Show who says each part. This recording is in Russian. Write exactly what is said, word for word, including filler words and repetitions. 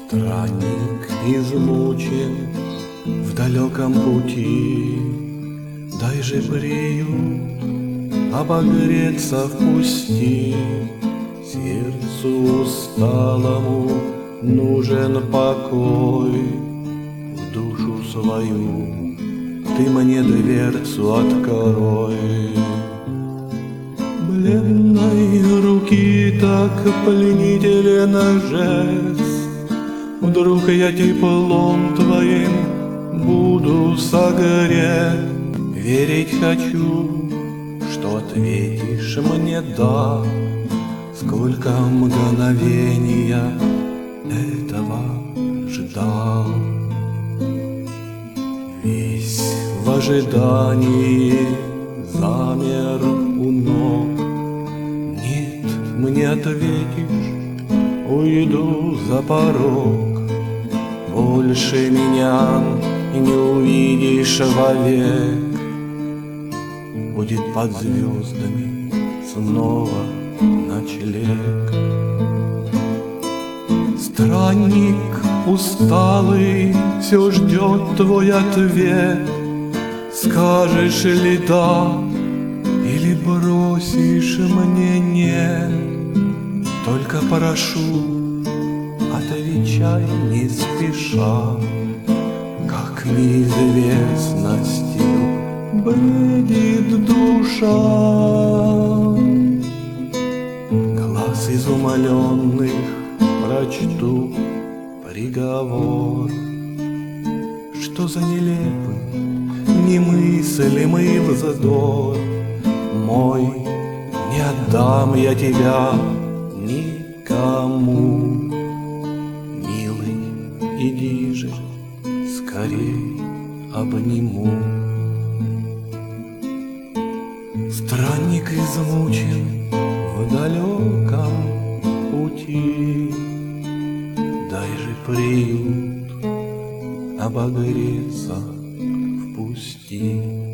Speaker 1: Странник измучен в далеком пути, дай же приют, обогреться впусти. Сердцу усталому нужен покой, в душу свою ты мне дверцу открой. Бледной руки так пленителен жест, вдруг я теплом твоим буду согрет. Верить хочу, что ответишь мне «да». Сколько мгновения этого ждал, весь в ожидании замер у ног. Нет, мне ответишь, уйду за порог. Больше меня не увидишь вовек. Будет под звездами снова ночлег. Странник усталый все ждет твой ответ. Скажешь ли да, или бросишь мне нет? Только прошу, отвечай не спеша, как неизвестностью бредит душа. Глаз изумленных прочту приговор. Что за нелепый, немыслимый вздор мой, не отдам я тебя никому. Милый, иди же, скорей обниму. Странник измучен в далеком пути, дай же приют, обогреться впусти.